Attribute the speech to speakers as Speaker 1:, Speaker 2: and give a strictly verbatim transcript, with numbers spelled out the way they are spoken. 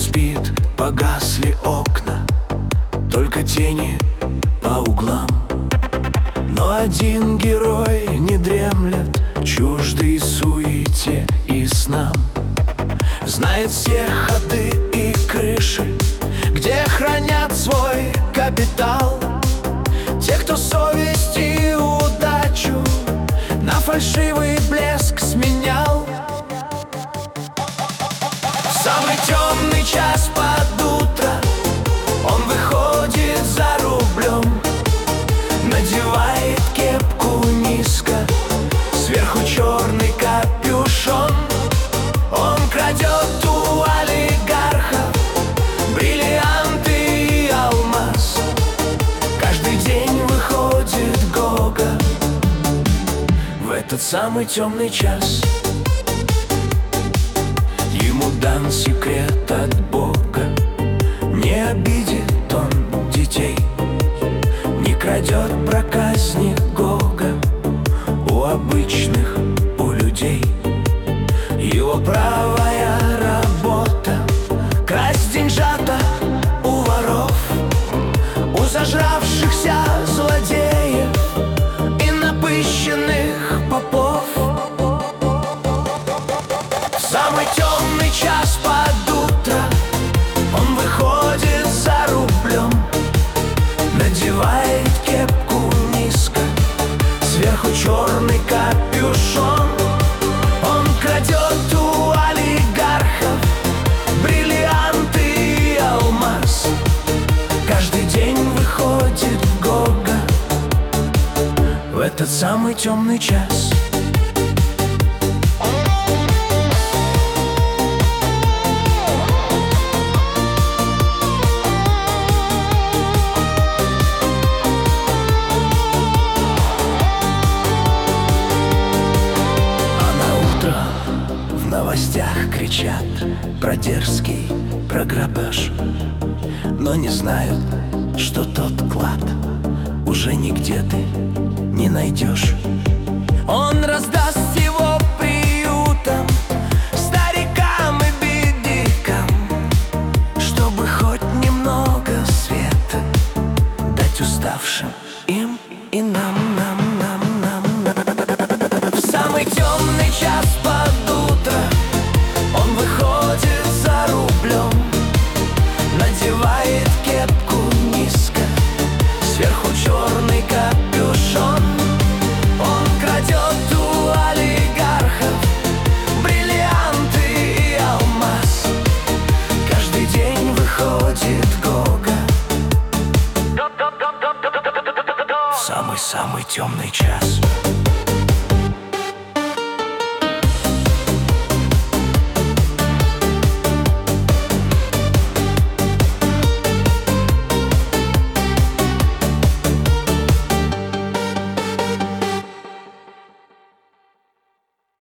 Speaker 1: спит, погасли окна, только тени по углам. Но один герой не дремлет, чуждый суете и снам. Знает все ходы и крыши, где хранят свой капитал. Те, кто совесть и удачу на фальшивый блеск сменял. В самый темный час под утро он выходит за рублем, надевает кепку низко, сверху черный капюшон. Он крадет у олигархов бриллианты и алмаз. Каждый день выходит Гога в этот самый темный час. Ему дан секрет от Бога: не обидит он детей, не крадет проказник Гога у обычных, у людей. Его правая работа — красть деньжата у воров, у зажравшихся злодеев и напыщенных попов. В самый темный час под утро он выходит за рублем, надевает кепку низко, сверху черный капюшон. Он крадет у олигархов бриллианты и алмаз. Каждый день выходит Гога в этот самый темный час. В новостях кричат про дерзкий, про грабеж, но не знают, что тот клад уже нигде ты не найдешь. Он раздаст его приютам, старикам и беднякам, чтобы хоть немного света дать уставшим им и нам.